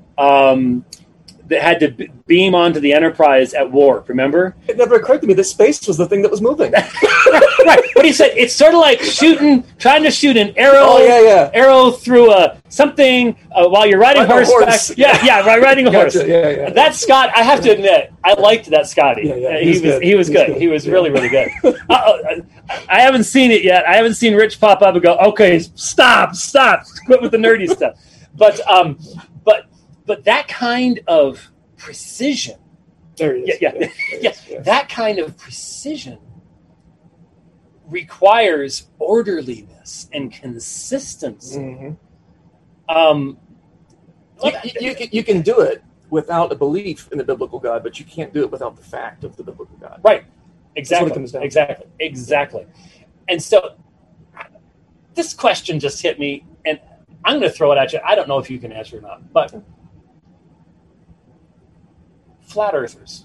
beam onto the Enterprise at warp? Remember? It never occurred to me that space was the thing that was moving. Right. What he said, it's sort of like trying to shoot an arrow. Oh, yeah. Arrow through something while you're riding horseback. Yeah, riding a horse. Gotcha. Yeah. That Scott, I have to admit, I liked that Scotty. Yeah. He was good. He was really, really good. I haven't seen it yet. I haven't seen Rich pop up and go, okay, stop, quit with the nerdy stuff. But that kind of precision. There he is. Yeah. That kind of precision requires orderliness and consistency. Mm-hmm. You can do it without a belief in the biblical God, but you can't do it without the fact of the biblical God. Right. Exactly. That's what it comes down to. Exactly. And so this question just hit me, and I'm going to throw it at you. I don't know if you can answer or not, but flat earthers.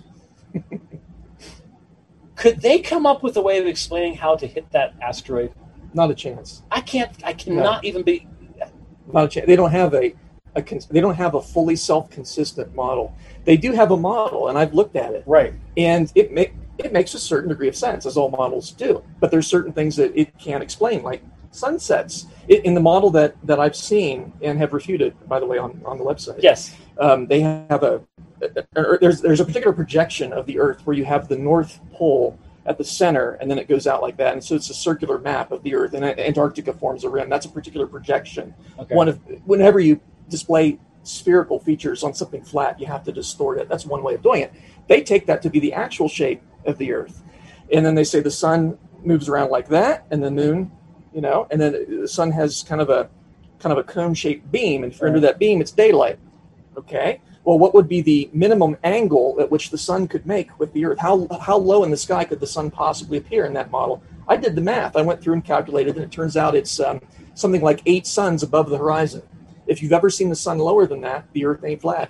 Could they come up with a way of explaining how to hit that asteroid? Not a chance. I cannot even be. Not a chance. They don't have they don't have a fully self-consistent model. They do have a model, and I've looked at it. Right. And it makes a certain degree of sense, as all models do. But there's certain things that it can't explain, like sunsets. In the model that I've seen and have refuted, by the way, on the website. Yes. They have there's a particular projection of the Earth where you have the North Pole at the center, and then it goes out like that, and so it's a circular map of the Earth, and Antarctica forms a rim. That's a particular projection. Okay. Whenever you display spherical features on something flat, you have to distort it. That's one way of doing it. They take that to be the actual shape of the Earth, and then they say the sun moves around like that, and the moon, and then the sun has kind of a cone-shaped beam, and if you're under that beam, it's daylight. Okay. Well, what would be the minimum angle at which the sun could make with the Earth? How low in the sky could the sun possibly appear in that model? I did the math. I went through and calculated, and it turns out it's something like 8 suns above the horizon. If you've ever seen the sun lower than that, the Earth ain't flat.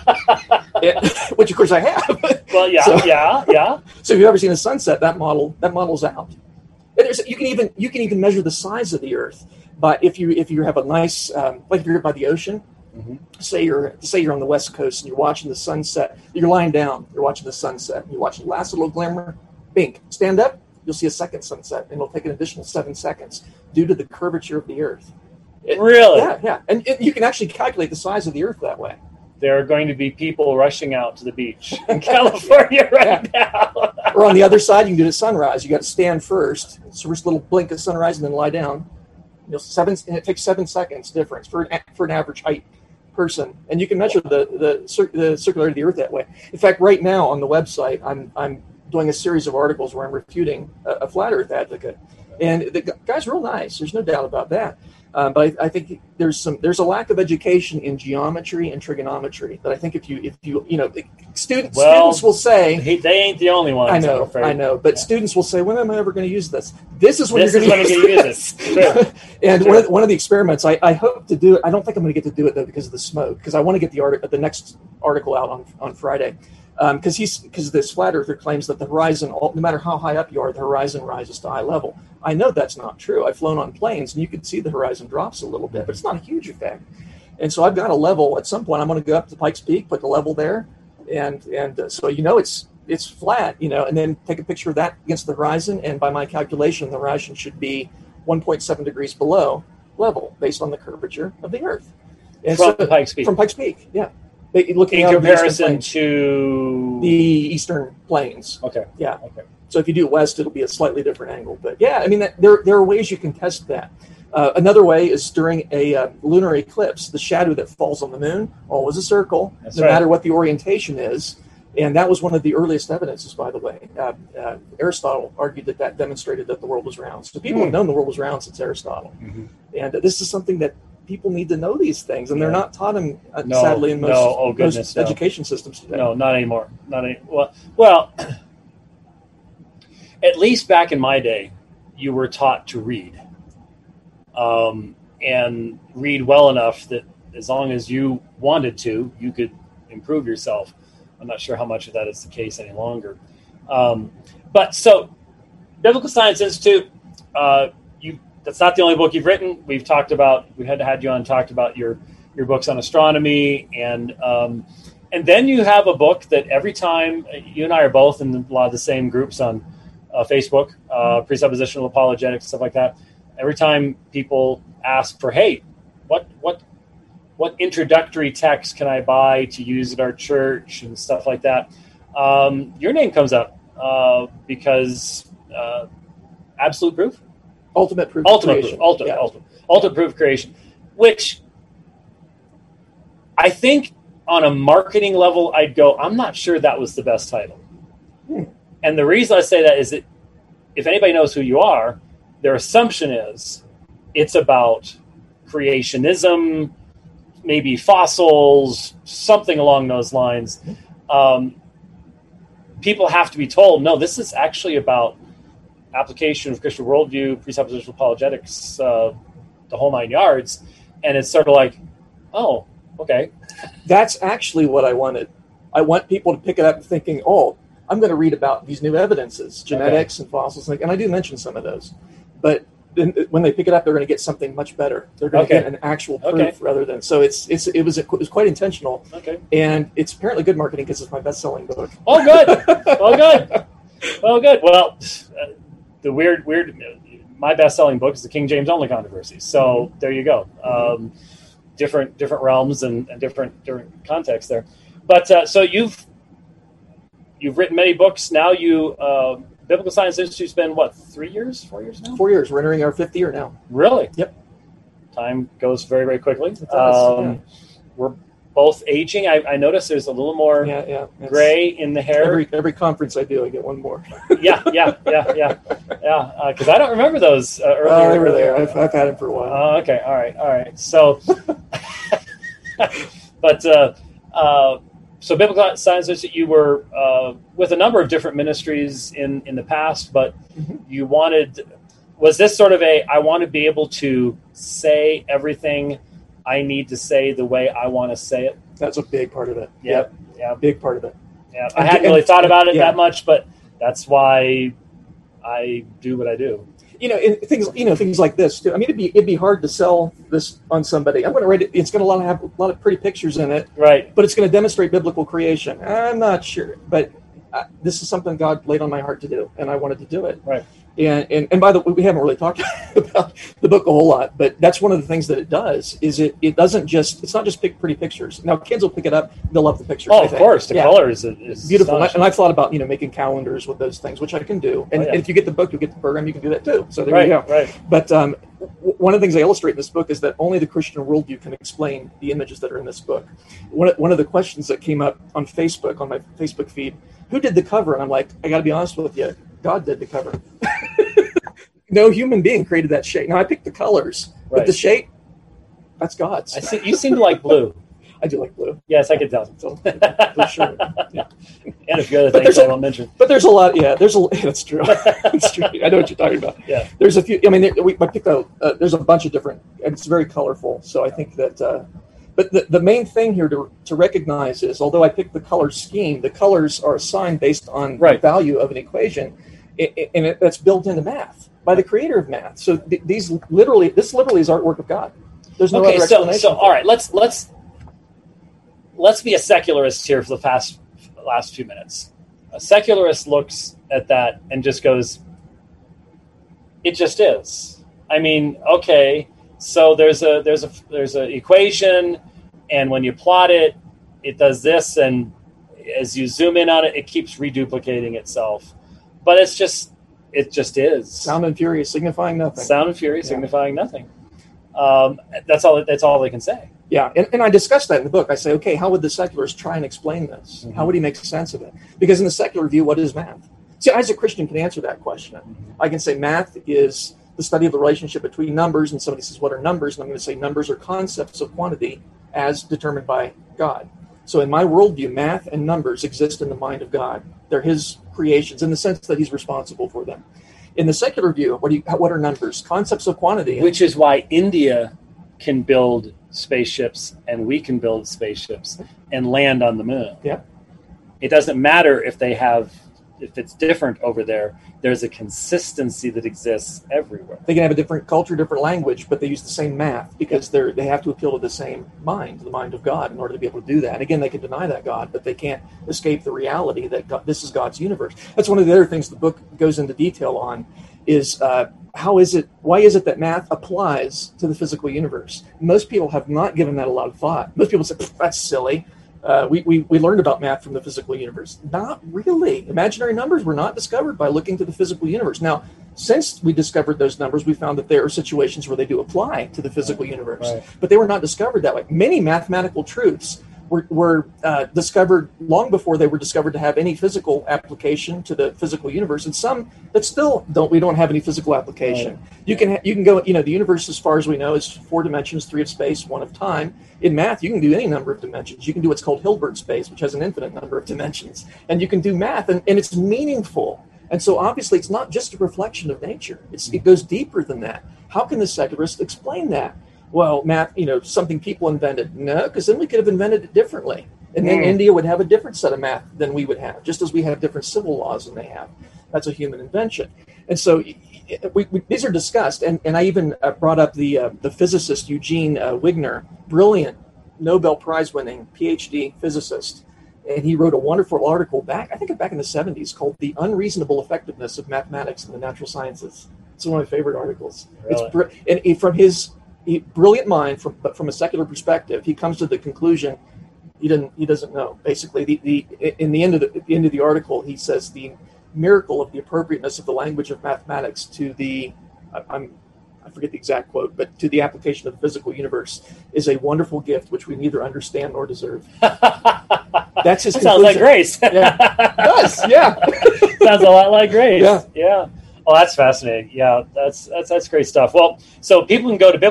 Which, of course, I have. Well, yeah. So if you've ever seen a sunset, that model's out. And you can even measure the size of the Earth. But if you have a nice, like if you're by the ocean. Mm-hmm. Say you're on the West Coast and you're watching the sunset. You're lying down. You're watching the sunset. You're watching the last little glimmer. Bink. Stand up. You'll see a second sunset, and it'll take an additional 7 seconds due to the curvature of the Earth. Really? Yeah. And you can actually calculate the size of the Earth that way. There are going to be people rushing out to the beach in California now. Or on the other side, you can do it at sunrise. You got to stand first. So first little blink of sunrise, and then lie down. And it takes 7 seconds difference for an average height person, and you can measure the circularity of the Earth that way. In fact, right now on the website, I'm doing a series of articles where I'm refuting a flat Earth advocate, and the guy's real nice. There's no doubt about that. But I think there's a lack of education in geometry and trigonometry. That I think if you students will say they ain't the only ones. I know. But students will say, when am I ever going to use this? This is when you're going to use this. Sure. And sure. One of the experiments I hope to do it. I don't think I'm going to get to do it though because of the smoke. Because I want to get the next article out on Friday. Because this flat earther claims that the horizon, no matter how high up you are, the horizon rises to eye level. I know that's not true. I've flown on planes, and you can see the horizon drops a little bit, but it's not a huge effect. And so I've got a level. At some point, I'm going to go up to Pikes Peak, put the level there, and so it's flat, and then take a picture of that against the horizon. And by my calculation, the horizon should be 1.7 degrees below level, based on the curvature of the Earth. And from Pikes Peak. From Pikes Peak, yeah. Looking in comparison to the Eastern Plains. Okay. Yeah. Okay. So if you do it west, it'll be a slightly different angle. But yeah, I mean, there are ways you can test that. Another way is during a lunar eclipse, the shadow that falls on the moon always a circle, matter what the orientation is. And that was one of the earliest evidences, by the way. Aristotle argued that demonstrated that the world was round. So people have known the world was round since Aristotle. Mm-hmm. And this is something that people need to know these things, and they're not taught them, sadly, in most education systems today. No, not anymore. Well, at least back in my day, you were taught to read. and read well enough that as long as you wanted to, you could improve yourself. I'm not sure how much of that is the case any longer. But so, Biblical Science Institute, that's not the only book you've written. We had you on and talked about your books on astronomy, and then you have a book that every time, you and I are both in a lot of the same groups on Facebook, presuppositional apologetics, stuff like that. Every time people ask for, hey, what introductory text can I buy to use at our church and stuff like that, your name comes up because absolute proof, ultimate proof, ultimate proof of creation, which I think on a marketing level, I'd go, I'm not sure that was the best title. And the reason I say that is that if anybody knows who you are, their assumption is it's about creationism, maybe fossils, something along those lines. People have to be told, no, this is actually about application of Christian worldview, presuppositional apologetics, the whole 9 yards. And it's sort of like, oh, okay. That's actually what I wanted. I want people to pick it up thinking, oh, I'm going to read about these new evidences, genetics and fossils, and I do mention some of those. But when they pick it up, they're going to get something much better. They're going to get an actual proof rather than. So it was quite intentional. Okay. And it's apparently good marketing because it's my best-selling book. Oh, good. Well, good. Well, the weird. My best-selling book is the King James only controversy. So there you go. Different realms and different contexts there. But so you've written many books. Now Biblical Science Institute's been, 4 years now? 4 years. We're entering our 5th year now. Really? Yep. Time goes very, very quickly. It does, We're both aging. I notice there's a little more gray in the hair. Every conference I do, I get one more. Yeah. Because I don't remember those earlier. They were there. I've had them for a while. Okay. All right. So, but so Biblical Science Institute, you were with a number of different ministries in the past, but you was this sort of I want to be able to say everything I need to say the way I want to say it? That's a big part of it. Yeah. Big part of it. Yeah, I hadn't really thought about it that much, but that's why I do what I do. Things like this too. I mean, it'd be hard to sell this on somebody. I'm going to write it. It's going to have a lot of pretty pictures in it, right? But it's going to demonstrate biblical creation. I'm not sure, but this is something God laid on my heart to do, and I wanted to do it. Right. And by the way, we haven't really talked about the book a whole lot, but that's one of the things that it does. Is it's not just pretty pictures. Now kids will pick it up; they'll love the pictures. Oh, of course, the color is beautiful. And I've thought about making calendars with those things, which I can do. And if you get the book, you get the program. You can do that too. So there you go. Right. But one of the things I illustrate in this book is that only the Christian worldview can explain the images that are in this book. One of the questions that came up on Facebook, on my Facebook feed, who did the cover? And I'm like, I got to be honest with you, God did the cover. No human being created that shape. Now I picked the colors, but the shape, that's God's. I see. You seem to like blue. I do like blue. Yes, I can tell. So, for sure. Yeah. And a few other things I won't mention. But there's a lot. Yeah, that's true. That's true. I know what you're talking about. Yeah. There's a few. I mean, I picked out. There's a bunch of different, and it's very colorful. So I think that. But the main thing here to recognize is, although I picked the color scheme, the colors are assigned based on the value of an equation, and that's built into math by the creator of math. So this literally is artwork of God. There's no other explanation. So all right, let's be a secularist here for the last few minutes. A secularist looks at that and just goes, it just is. I mean, okay, so there's a equation, and when you plot it, it does this, and as you zoom in on it, it keeps reduplicating itself. But it just is. Sound and fury signifying nothing. Sound and fury signifying nothing. That's all they can say. Yeah, and I discussed that in the book. I say, okay, how would the secularist try and explain this? Mm-hmm. How would he make sense of it? Because in the secular view, what is math? See, I as a Christian can answer that question. Mm-hmm. I can say math is the study of the relationship between numbers, and somebody says, what are numbers? And I'm going to say numbers are concepts of quantity as determined by God. So in my worldview, math and numbers exist in the mind of God. They're his creations in the sense that he's responsible for them. In the secular view, what are numbers? Concepts of quantity. Which is why India can build spaceships and we can build spaceships and land on the moon. Yeah. It doesn't matter if it's different over there. There's a consistency that exists everywhere. They can have a different culture, different language, but they use the same math because they have to appeal to the same mind, the mind of God, in order to be able to do that. And again, they can deny that God, but they can't escape the reality that this is God's universe. That's one of the other things the book goes into detail on is why is it that math applies to the physical universe? Most people have not given that a lot of thought. Most people say, that's silly. We learned about math from the physical universe. Not really. Imaginary numbers were not discovered by looking to the physical universe. Now, since we discovered those numbers, we found that there are situations where they do apply to the physical universe, right. But they were not discovered that way. Many mathematical truths were discovered long before they were discovered to have any physical application to the physical universe, and some that still we don't have any physical application. Right. You can go, the universe, as far as we know, is 4 dimensions, 3 of space, 1 of time. In math, you can do any number of dimensions. You can do what's called Hilbert space, which has an infinite number of dimensions, and you can do math, and it's meaningful. And so obviously it's not just a reflection of nature. It goes deeper than that. How can the secularist explain that? Well, math, something people invented. No, because then we could have invented it differently. And then India would have a different set of math than we would have, just as we have different civil laws than they have. That's a human invention. And so these are discussed. And I even brought up the physicist Eugene Wigner, brilliant Nobel Prize-winning PhD physicist. And he wrote a wonderful article back in the 70s called The Unreasonable Effectiveness of Mathematics in the Natural Sciences. It's one of my favorite articles. Really? From his brilliant mind, from a secular perspective, he comes to the conclusion he doesn't know. Basically, in the end of the article, he says the miracle of the appropriateness of the language of mathematics to I forget the exact quote, but to the application of the physical universe is a wonderful gift which we neither understand nor deserve. That's his conclusion. Sounds like Grace. Yeah, it does. Yeah. Sounds a lot like Grace. Yeah. Oh, that's fascinating. Yeah, that's great stuff. Well, so people can go to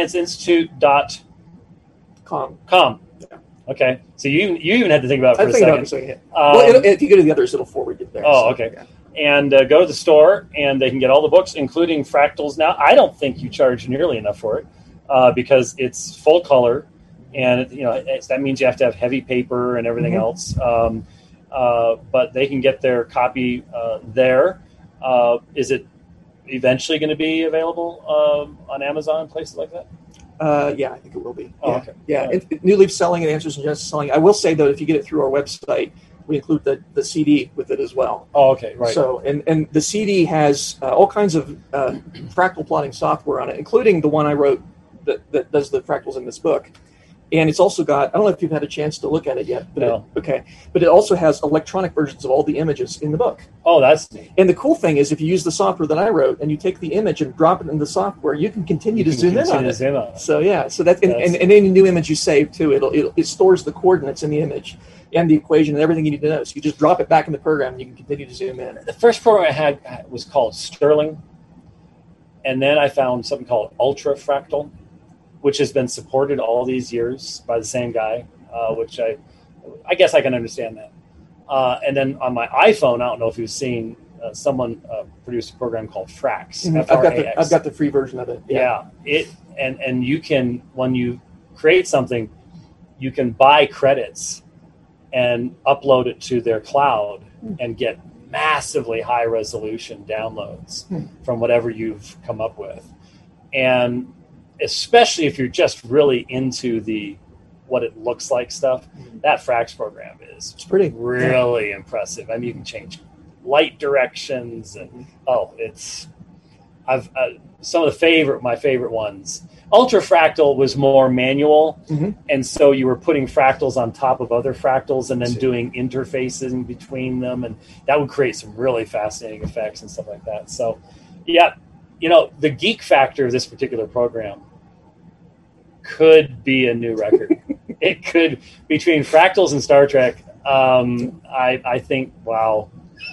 biblicalscienceinstitute.com. Yeah. Okay. So you even had to think about it for a second. If you go to the others, it'll forward you there. Oh, okay. Yeah. And go to the store, and they can get all the books, including Fractals. Now, I don't think you charge nearly enough for it because it's full color, and that means you have to have heavy paper and everything else. But they can get their copy there. Is it eventually going to be available on Amazon, places like that? Yeah, I think it will be. Oh, yeah. Okay. Yeah, New Leaf Selling and Answers in Genesis Selling. I will say, though, if you get it through our website, we include the CD with it as well. Oh, okay, right. So, and the CD has all kinds of fractal plotting software on it, including the one I wrote that does the fractals in this book. And it's also got, I don't know if you've had a chance to look at it yet. But No. But it also has electronic versions of all the images in the book. Oh, that's neat. And the cool thing is if you use the software that I wrote and you take the image and drop it in the software, you can continue to zoom in on it. So, yeah. So that's, and any new image you save, too, it stores the coordinates in the image and the equation and everything you need to know. So you just drop it back in the program and you can continue to zoom in. The first program I had was called Sterling. And then I found something called Ultra Fractal, which has been supported all these years by the same guy, which I guess I can understand that. And then on my iPhone, I don't know if you've seen, someone produced a program called Frax. F-R-A-X. I've got the free version of it. Yeah. And you can, when you create something, you can buy credits and upload it to their cloud and get massively high resolution downloads from whatever you've come up with. And especially if you're just really into what it looks like stuff, that Frax program is pretty really impressive. I mean, you can change light directions and some of my favorite ones. Ultra Fractal was more manual, and so you were putting fractals on top of other fractals and then doing interfaces in between them, and that would create some really fascinating effects and stuff like that. So, yeah. The geek factor of this particular program could be a new record. It could, between fractals and Star Trek. I think, wow.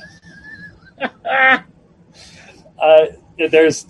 There's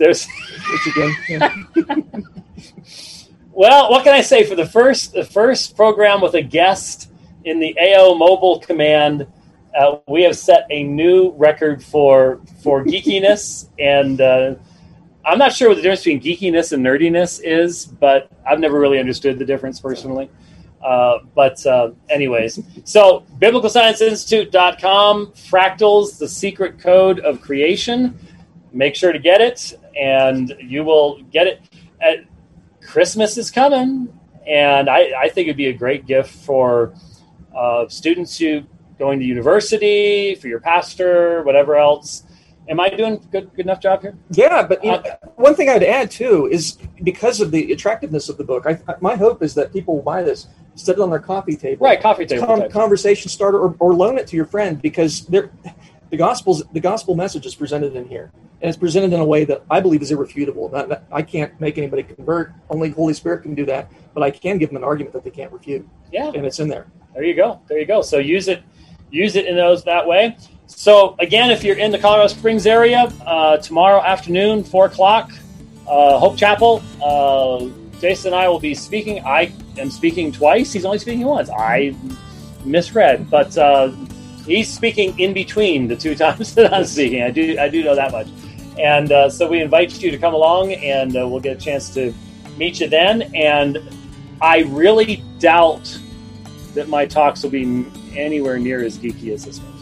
Well, what can I say? For the first program with a guest in the AO Mobile Command, we have set a new record for geekiness, and I'm not sure what the difference between geekiness and nerdiness is, but I've never really understood the difference personally. Anyways, so biblicalscienceinstitute.com, Fractals, the secret code of creation. Make sure to get it, and you will get it. Christmas is coming, and I think it'd be a great gift for students who going to university, for your pastor, whatever else. Am I doing good enough job here? Yeah, but one thing I'd add too is because of the attractiveness of the book, my hope is that people will buy this, set it on their coffee table, right? Coffee table, conversation starter, or loan it to your friend, because the gospel message is presented in here, and it's presented in a way that I believe is irrefutable. I can't make anybody convert; only Holy Spirit can do that. But I can give them an argument that they can't refute. Yeah, and it's in there. There you go. So use it in that way. So again, if you're in the Colorado Springs area, tomorrow afternoon, 4:00, Hope Chapel, Jason and I will be speaking. I am speaking twice. He's only speaking once. I misread, but he's speaking in between the two times that I'm speaking. I do know that much. And so we invite you to come along, and we'll get a chance to meet you then. And I really doubt that my talks will be anywhere near as geeky as this one.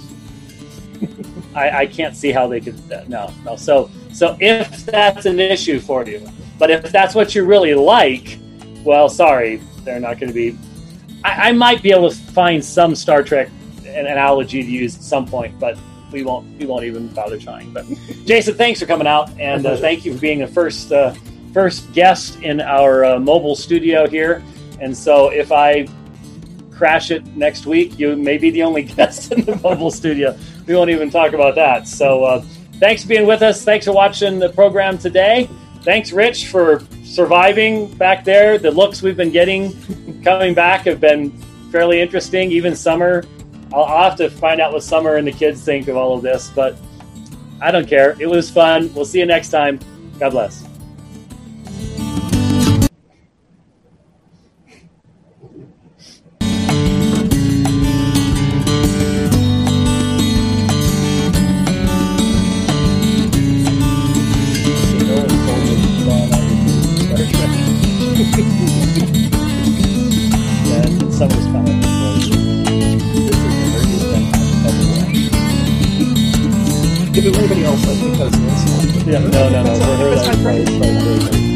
I can't see how they could. No. So if that's an issue for you, but if that's what you really like, well, sorry, they're not going to be. I might be able to find some Star Trek analogy to use at some point, but we won't even bother trying. But Jason, thanks for coming out, and thank you for being the first guest in our mobile studio here. And so if I crash it next week, you may be the only guest in the mobile studio. We won't even talk about that. So thanks for being with us. Thanks for watching the program today. Thanks, Rich, for surviving back there. The looks we've been getting coming back have been fairly interesting. Even Summer, I'll have to find out what Summer and the kids think of all of this, but I don't care. It was fun. We'll see you next time. God bless. Summer's coming. If it were anybody else, I think that's an insult. Yeah, no. For her, that's